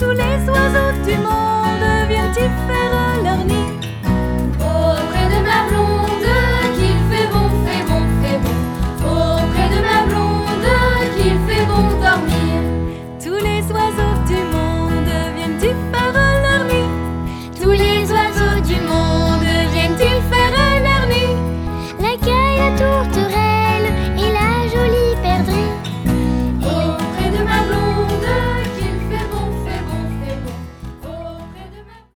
tous les oiseaux du monde viennent y faire leur nid.